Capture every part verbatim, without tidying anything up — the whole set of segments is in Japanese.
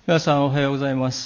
皆さんおはようございます。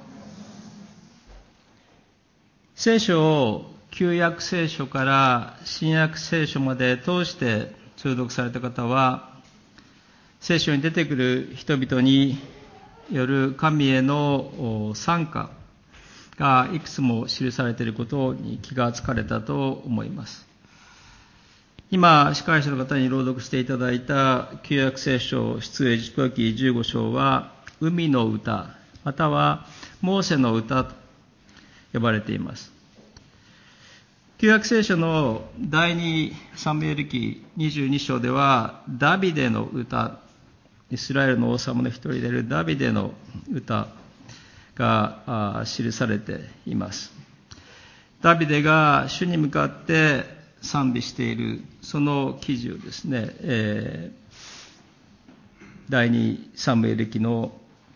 聖書を旧約聖書から新約聖書まで通して通読された方は、聖書に出てくる人々による神への賛歌がいくつも記されていることに気がつかれたと思います。今、司会者の方に朗読していただいた旧約聖書出エジプト記じゅうご章は、海の歌、またはモーセの歌と呼ばれています。旧約聖書の第二サムエル記にじゅうに章では、ダビデの歌、イスラエルの王様の一人であるダビデの歌が記されています。ダビデが主に向かって賛美しているその記事をですね、えー、第二サムエル記の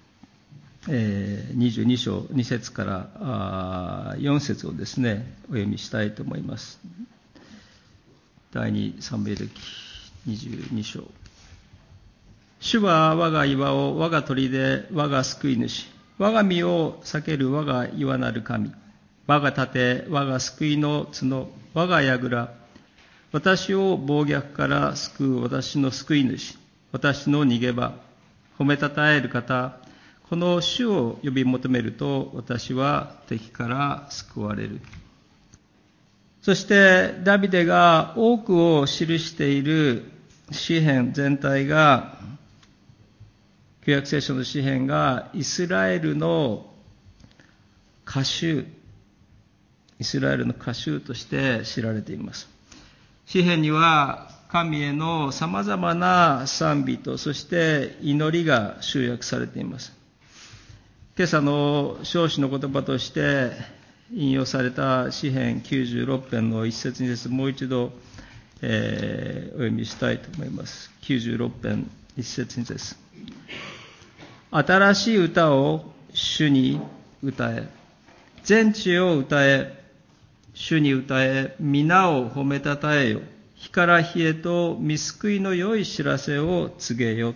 にじゅうに章に節からよん節をですね、お読みしたいと思います。第二サムエル記にじゅうに章。主は我が岩を、我が砦、我が救い主、我が身を避ける我が岩なる神、我が盾、我が救いの角、我が櫓、私を暴虐から救う私の救い主、私の逃げ場、褒めたたえる方、この主を呼び求めると、私は敵から救われる。そしてダビデが多くを記している詩篇全体が、旧約聖書の詩篇がイスラエルの歌集、イスラエルの歌集として知られています。詩篇には神へのさまざまな賛美と、そして祈りが集約されています。今朝の唱詩の言葉として引用された詩篇きゅうじゅうろく編の一節に節、もう一度、えー、お読みしたいと思います。きゅうじゅうろく編一節に節。新しい歌を主に歌え、全地を歌え、主に歌え、皆を褒めたたえよ、日から日へと御救いの良い知らせを告げよ。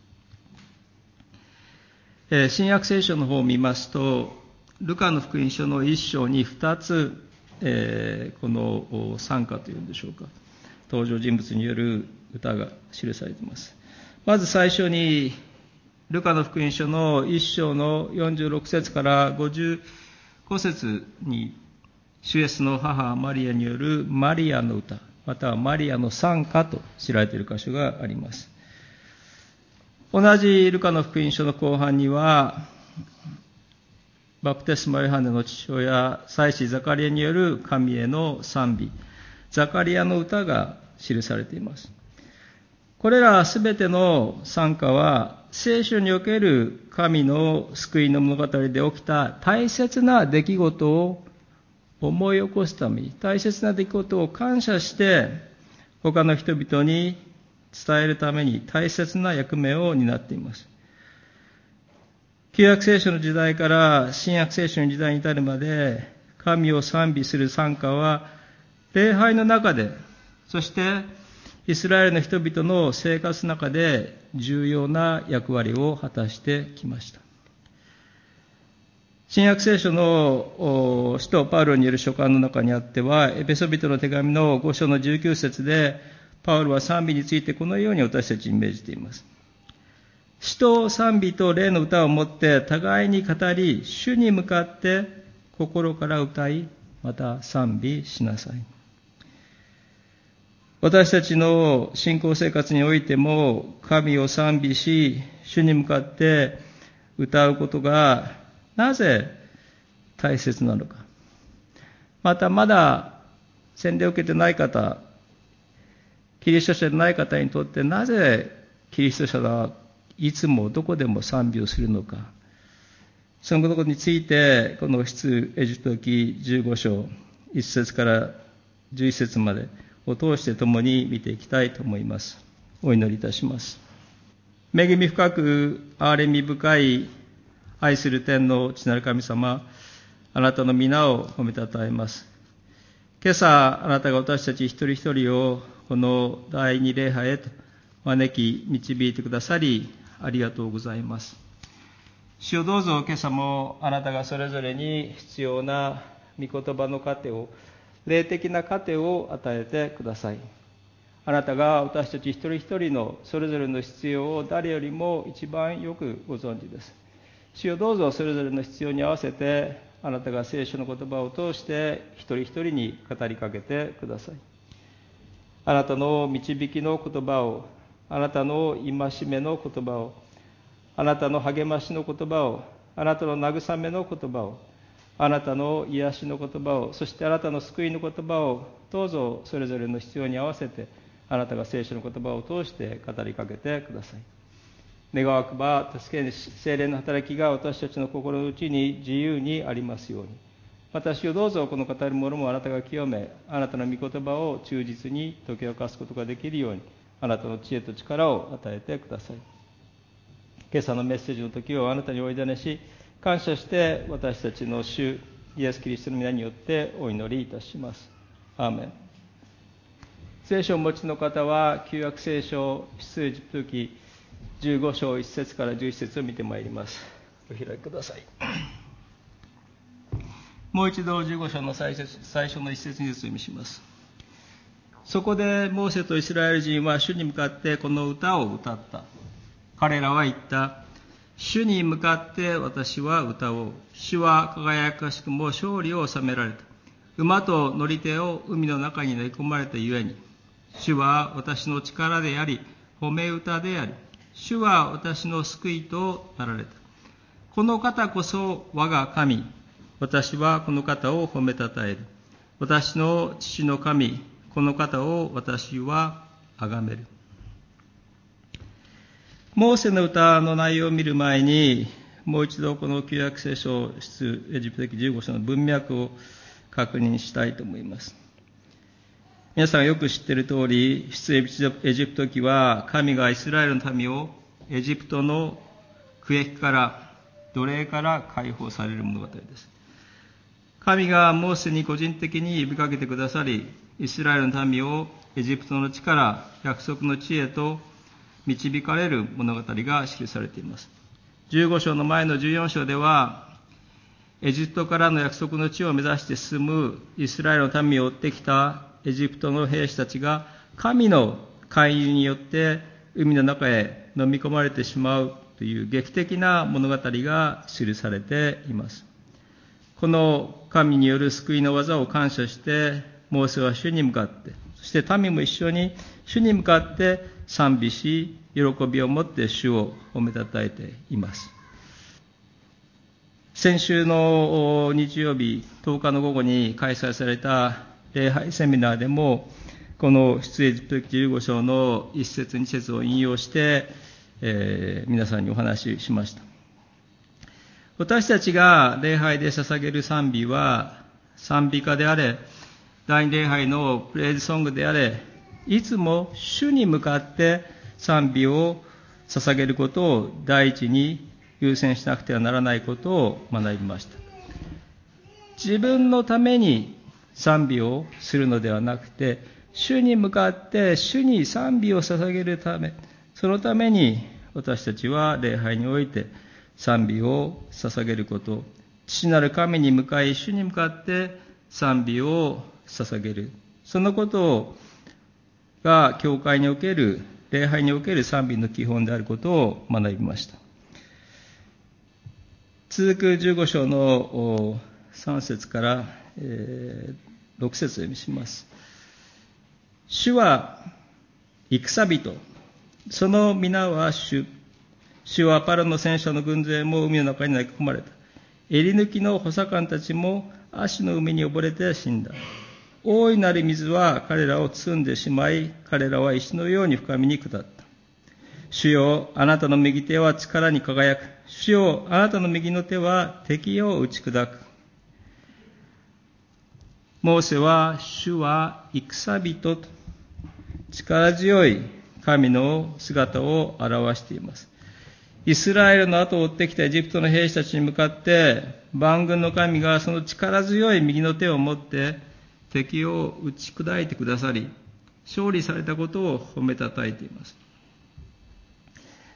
新約聖書の方を見ますと、ルカの福音書の一章に二つ、えー、この賛歌というんでしょうか、登場人物による歌が記されています。まず最初に、ルカの福音書の一章のよんじゅうろく節からごじゅうご節に、主イエスの母マリアによるマリアの歌、またはマリアの賛歌と知られている箇所があります。同じルカの福音書の後半には、バプテスマヨハネの父親、祭司ザカリアによる神への賛美、ザカリアの歌が記されています。これらすべての賛歌は、聖書における神の救いの物語で起きた大切な出来事を思い起こすために、大切な出来事を感謝して、他の人々に伝えるために大切な役目を担っています。旧約聖書の時代から新約聖書の時代に至るまで、神を賛美する賛歌は、礼拝の中で、そしてイスラエルの人々の生活の中で重要な役割を果たしてきました。新約聖書の使徒パウロによる書簡の中にあっては、エペソビトの手紙のご章のじゅうきゅう節で、パウロは賛美についてこのように私たちに命じています。詩と賛美と霊の歌をもって互いに語り、主に向かって心から歌い、また賛美しなさい。私たちの信仰生活においても、神を賛美し、主に向かって歌うことがなぜ大切なのか。またまだ洗礼を受けてない方、キリスト者でない方にとってなぜキリスト者はいつもどこでも賛美をするのか。そのことについて、この出エジプト記じゅうご章いち節からじゅういち節までを通して共に見ていきたいと思います。お祈りいたします。恵み深く憐れみ深い愛する天の父なる神様、あなたの皆を褒めたたえます。今朝あなたが私たち一人一人をこの第二礼拝へと招き導いてくださりありがとうございます。 主よ、どうぞ今朝もあなたがそれぞれに必要な御言葉の糧を、霊的な糧を与えてください。あなたが私たち一人一人のそれぞれの必要を誰よりも一番よくご存知です。主よ、どうぞそれぞれの必要に合わせてあなたが聖書の言葉を通して一人一人に語りかけてください。あなたの導きの言葉を、あなたの戒めの言葉を、あなたの励ましの言葉を、あなたの慰めの言葉を、あなたの癒しの言葉を、そしてあなたの救いの言葉を、どうぞそれぞれの必要に合わせてあなたが聖書の言葉を通して語りかけてください。願わくば助け主聖霊の働きが私たちの心の内に自由にありますように。私をどうぞこの語るものもあなたが清め、あなたの御言葉を忠実に解き明かすことができるように、あなたの知恵と力を与えてください。今朝のメッセージの時をあなたにお委ねし、感謝して私たちの主イエス・キリストの皆によってお祈りいたします。アーメン。聖書をお持ちの方は旧約聖書出エジプト記じゅうご章いち節からじゅういち節を見てまいります。お開きください。もう一度じゅうご章の最初最初の一節にずつ読みします。そこでモーセとイスラエル人は主に向かってこの歌を歌った。彼らは言った。主に向かって私は歌おう。主は輝かしくも勝利を収められた。馬と乗り手を海の中に投げ込まれたゆえに、主は私の力であり、褒め歌であり、主は私の救いとなられた。この方こそ我が神。私はこの方を褒めたたえる。私の父の神。この方を私は崇める。モーセの歌の内容を見る前に、もう一度この旧約聖書出エジプト記じゅうご章の文脈を確認したいと思います。皆さんがよく知っている通り、出エジプト記は神がイスラエルの民をエジプトの苦役から奴隷から解放される物語です。神がモーセに個人的に呼びかけてくださり、イスラエルの民をエジプトの地から約束の地へと導かれる物語が記されています。じゅうご章の前のじゅうよん章では、エジプトからの約束の地を目指して進むイスラエルの民を追ってきたエジプトの兵士たちが神の介入によって海の中へ飲み込まれてしまうという劇的な物語が記されています。この神による救いの技を感謝して、モーセは主に向かって、そして民も一緒に主に向かって賛美し、喜びを持って主を褒めたたえています。先週の日曜日とおかの午後に開催された礼拝セミナーでも、この出エジプト記じゅうご章の一節二節を引用して、えー、皆さんにお話ししました。私たちが礼拝で捧げる賛美は、賛美歌であれ、第二礼拝のプレイズソングであれ、いつも主に向かって賛美を捧げることを第一に優先しなくてはならないことを学びました。自分のために賛美をするのではなくて、主に向かって主に賛美を捧げるため、そのために私たちは礼拝において賛美を捧げること、父なる神に向かい主に向かって賛美を捧げる、そのことが教会における礼拝における賛美の基本であることを学びました。続くじゅうご章のさん節からろく節を読みします。主は戦人、その皆は主。主はパラの戦車の軍勢も海の中に投げ込まれた。襟抜きの補佐官たちも足の海に溺れて死んだ。大いなる水は彼らを包んでしまい、彼らは石のように深みに下った。主よ、あなたの右手は力に輝く。主よ、あなたの右の手は敵を打ち砕く。モーセは、主は戦人と力強い神の姿を表しています。イスラエルの後を追ってきたエジプトの兵士たちに向かって、万軍の神がその力強い右の手を持って敵を打ち砕いてくださり、勝利されたことを褒めたたえています。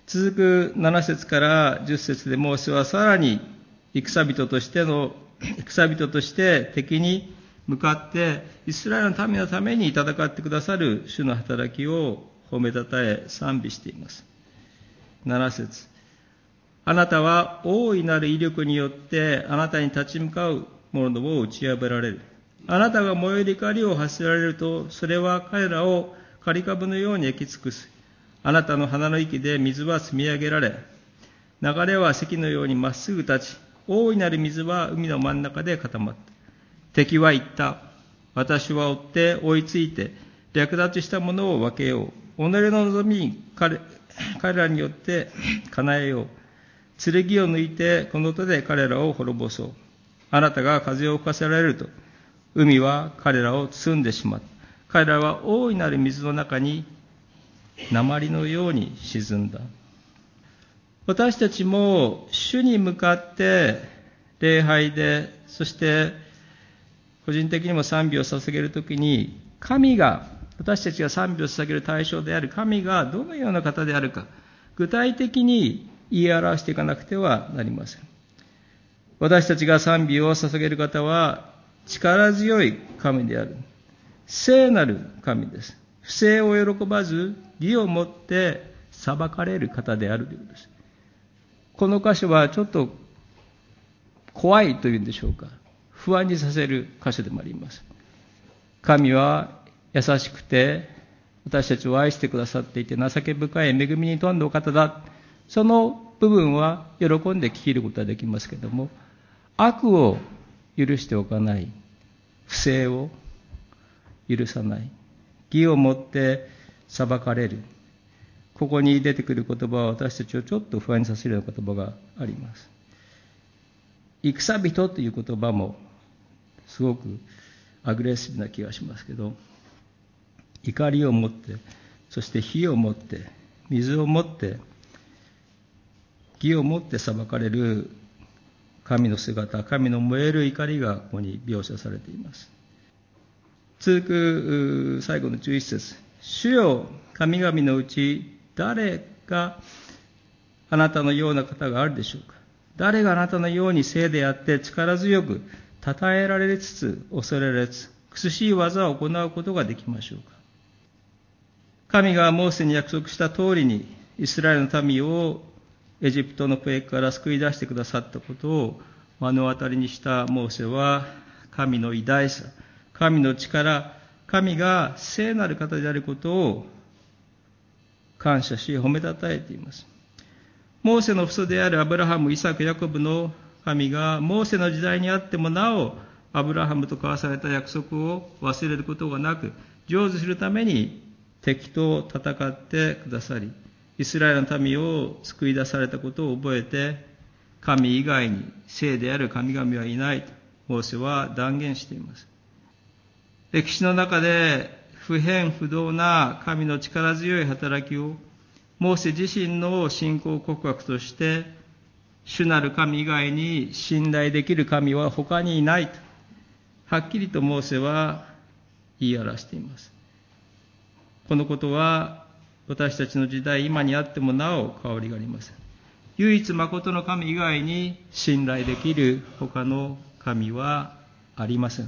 続くなな節からじゅっ節でモーセはさらに戦人としての、戦人として敵に向かってイスラエルの民のために戦ってくださる主の働きを褒めたたえ賛美しています。なな節、あなたは大いなる威力によってあなたに立ち向かう者を打ち破られる。あなたが燃える怒りを発せられると、それは彼らを刈り株のように焼き尽くす。あなたの鼻の息で水は積み上げられ、流れは堰のようにまっすぐ立ち、大いなる水は海の真ん中で固まった。敵は言った。私は追って追いついて、略奪したものを分けよう。己の望みに 彼, 彼らによって叶えよう。剣を抜いてこの手で彼らを滅ぼそう。あなたが風を吹かせられると、海は彼らを包んでしまった。彼らは大いなる水の中に鉛のように沈んだ。私たちも主に向かって礼拝で、そして個人的にも賛美を捧げるときに、神が、私たちが賛美を捧げる対象である神がどのような方であるか、具体的に言い表していかなくてはなりません。私たちが賛美を捧げる方は力強い神である。聖なる神です。不正を喜ばず義をもって裁かれる方であるということです。この箇所はちょっと怖いというんでしょうか。不安にさせる箇所でもあります。神は優しくて私たちを愛してくださっていて、情け深い恵みに富んだお方だ。その部分は喜んで聞けることはできますけれども、悪を許しておかない、不正を許さない、義をもって裁かれる、ここに出てくる言葉は私たちをちょっと不安にさせるような言葉があります。戦人という言葉もすごくアグレッシブな気がしますけど、怒りを持って、そして火を持って、水を持って、義を持って裁かれる神の姿、神の燃える怒りがここに描写されています。続く最後のじゅういち節、主よ、神々のうち誰があなたのような方があるでしょうか。誰があなたのように聖であって力強く称えられつつ恐れられつつ苦しい技を行うことができましょうか。神がモーセに約束した通りにイスラエルの民をエジプトの刑から救い出してくださったことを目の当たりにしたモーセは、神の偉大さ、神の力、神が聖なる方であることを感謝し褒めたたえています。モーセの父祖であるアブラハム、イサク、ヤコブの神がモーセの時代にあってもなおアブラハムと交わされた約束を忘れることがなく、成就するために敵と戦ってくださり、イスラエルの民を救い出されたことを覚えて、神以外に聖である神々はいないとモーセは断言しています。歴史の中で不変不動な神の力強い働きをモーセ自身の信仰告白として、主なる神以外に信頼できる神は他にいないとはっきりとモーセは言い表しています。このことは私たちの時代今にあってもなお変わりがありません。唯一誠の神以外に信頼できる他の神はありません。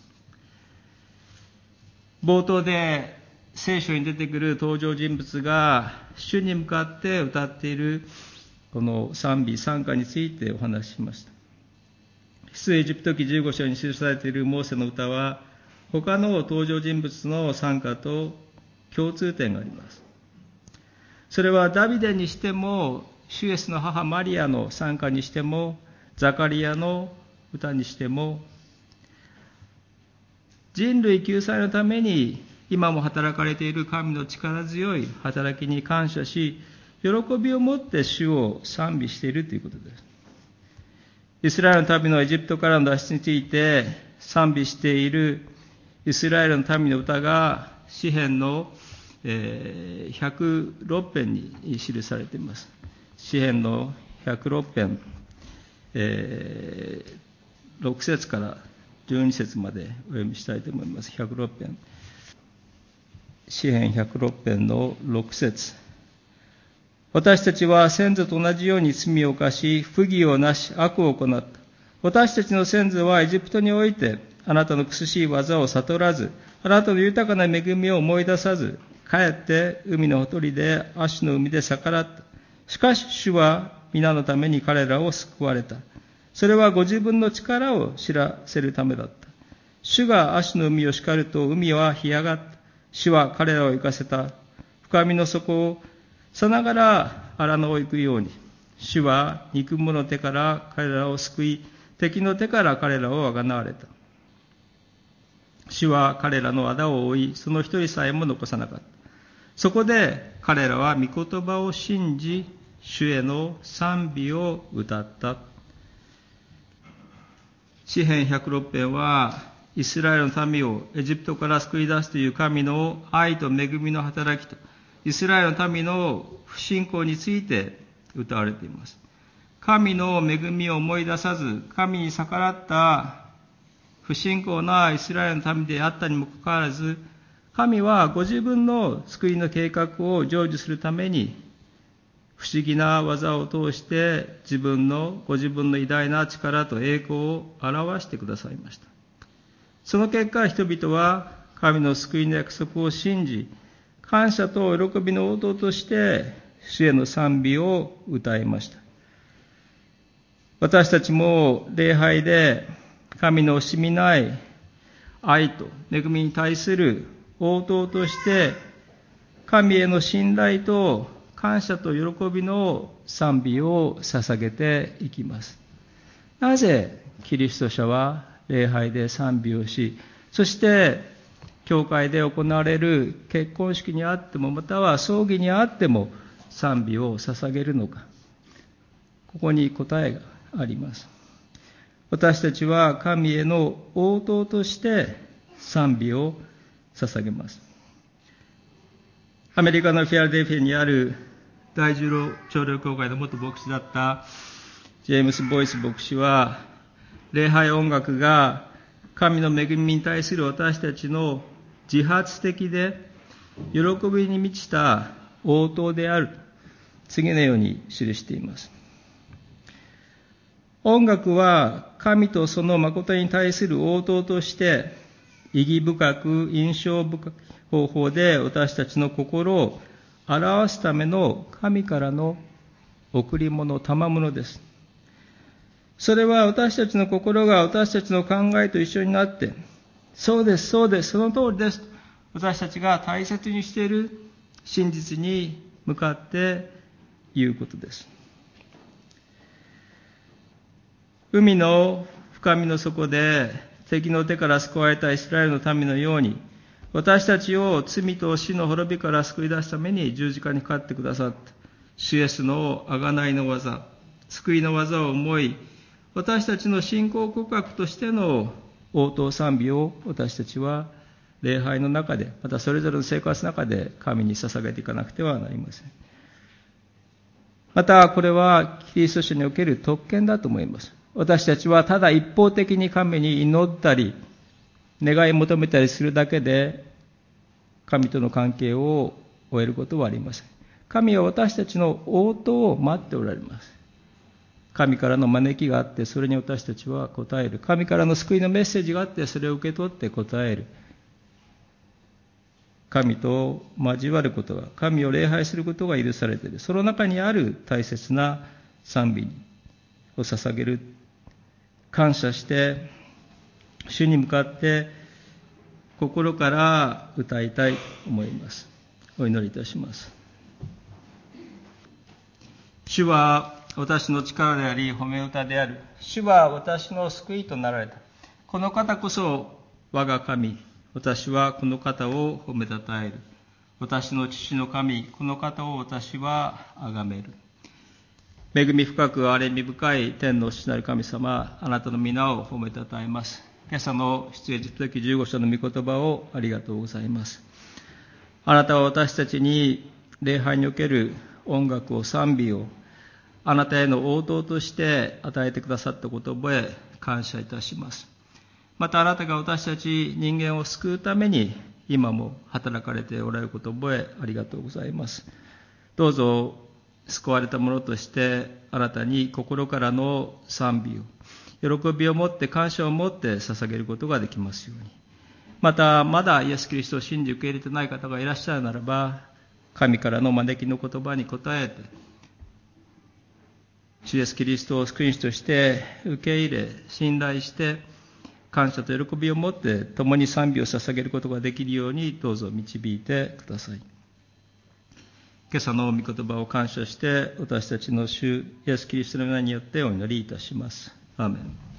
冒頭で聖書に出てくる登場人物が主に向かって歌っているこの賛美賛歌についてお話ししました。出エジプト記じゅうご章に記されているモーセの歌は他の登場人物の賛歌と共通点があります。それはダビデにしても、主イエスの母マリアの賛歌にしても、ザカリアの歌にしても、人類救済のために今も働かれている神の力強い働きに感謝し、喜びを持って主を賛美しているということです。イスラエルの民のエジプトからの脱出について賛美しているイスラエルの民の歌が詩編のひゃくろく編に記されています。詩編のひゃくろく編、えー、ろく節からじゅうに節までお読みしたいと思います。ひゃくろく編。詩編ひゃくろく編のろく節。 私たちは先祖と同じように罪を犯し、不義をなし、悪を行った。私たちの先祖はエジプトにおいて、あなたの苦しい技を悟らず、あなたの豊かな恵みを思い出さず、かえって海のほとりで、アシュの海で逆らった。しかし主は皆のために彼らを救われた。それはご自分の力を知らせるためだった。主がアシュの海を叱ると海は干上がった。主は彼らを行かせた。深みの底をさながら荒野を行くように、主は憎む者の手から彼らを救い、敵の手から彼らをあがなわれた。主は彼らの仇を追い、その一人さえも残さなかった。そこで彼らは御言葉を信じ、主への賛美を歌った。詩編ひゃくろく編は、イスラエルの民をエジプトから救い出すという神の愛と恵みの働きと、イスラエルの民の不信仰について歌われています。神の恵みを思い出さず、神に逆らった不信仰なイスラエルの民であったにもかかわらず、神はご自分の救いの計画を成就するために、不思議な技を通して自分の、ご自分の偉大な力と栄光を表してくださいました。その結果、人々は神の救いの約束を信じ、感謝と喜びの応答として、主への賛美を歌いました。私たちも礼拝で神の惜しみない愛と恵みに対する応答として、神への信頼と感謝と喜びの賛美を捧げていきます。なぜキリスト者は礼拝で賛美をし、そして教会で行われる結婚式にあっても、または葬儀にあっても賛美を捧げるのか。ここに答えがあります。私たちは神への応答として賛美を捧げます。アメリカのフィアデルフィアにある第十郎長老教会の元牧師だったジェームス・ボイス牧師は、礼拝音楽が神の恵みに対する私たちの自発的で喜びに満ちた応答である、次のように記しています。音楽は神とその誠に対する応答として、意義深く印象深い方法で私たちの心を表すための神からの贈り物、賜物です。それは私たちの心が私たちの考えと一緒になって、そうです、そうです、その通りです。私たちが大切にしている真実に向かって言うことです。海の深みの底で敵の手から救われたイスラエルの民のように、私たちを罪と死の滅びから救い出すために十字架にかかってくださった主イエスの贖いの技、救いの技を思い、私たちの信仰告白としての応答賛美を私たちは礼拝の中で、またそれぞれの生活の中で神に捧げていかなくてはなりません。またこれはキリスト者における特権だと思います。私たちはただ一方的に神に祈ったり願い求めたりするだけで神との関係を終えることはありません。神は私たちの応答を待っておられます。神からの招きがあって、それに私たちは答える。神からの救いのメッセージがあって、それを受け取って答える。神と交わることが、神を礼拝することが許されている。その中にある大切な賛美を捧げる。感謝して、主に向かって心から歌いたいと思います。お祈りいたします。主は私の力であり、褒め歌である。主は私の救いとなられた。この方こそ我が神。私はこの方を褒めたたえる。私の父の神、この方を私は崇める。恵み深く憐れみ深い天の父なる神様、あなたの皆を褒めたたえます。今朝の出エジプト記じゅうご章の御言葉をありがとうございます。あなたは私たちに礼拝における音楽を、賛美をあなたへの応答として与えてくださったことを覚え感謝いたします。またあなたが私たち人間を救うために今も働かれておられることを覚えありがとうございます。どうぞ救われた者としてあなたに心からの賛美を、喜びを持って感謝を持って捧げることができますように。また、まだイエス・キリストを信じ受け入れてない方がいらっしゃるならば、神からの招きの言葉に応えて、主イエス・キリストを救い主として受け入れ、信頼して、感謝と喜びを持って共に賛美を捧げることができるようにどうぞ導いてください。今朝の御言葉を感謝して、私たちの主イエス・キリストの名によってお祈りいたします。アーメン。